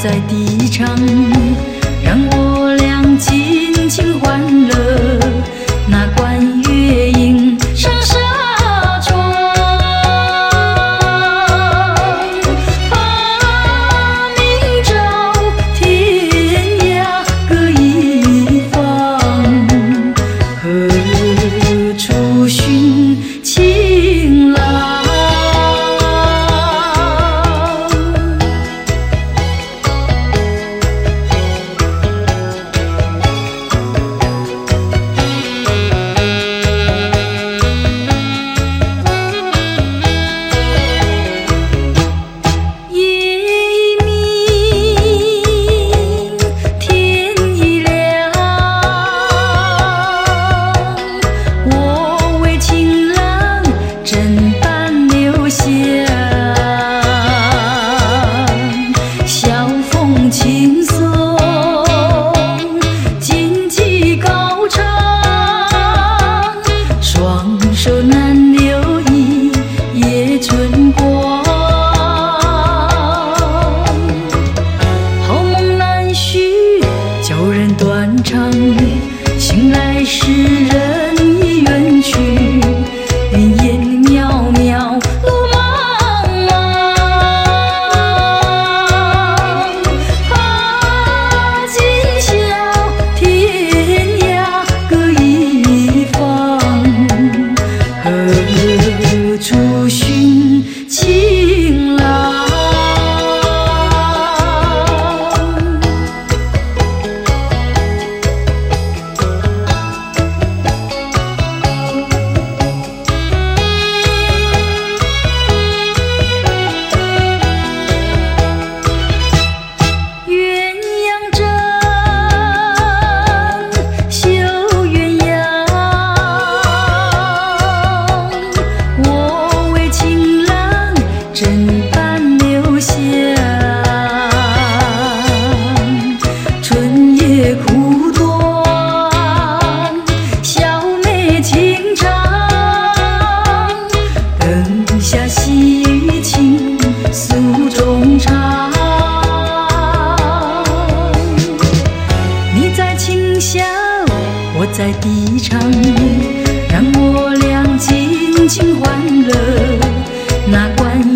在堤唱，让我俩尽情欢乐。那管月影上纱窗，把明照天涯各一方，何处寻情郎？轻松，荆棘高唱，双手难留一夜春光。好梦难续，叫人断肠，醒来时人已远去，云烟渺渺。何处寻情郎？鸳鸯枕，绣鸳鸯。我为情郎枕畔留香，春夜苦短，小妹情长，灯下细雨倾诉衷肠。你在清宵，我在堤唱，让我俩尽情欢乐。那管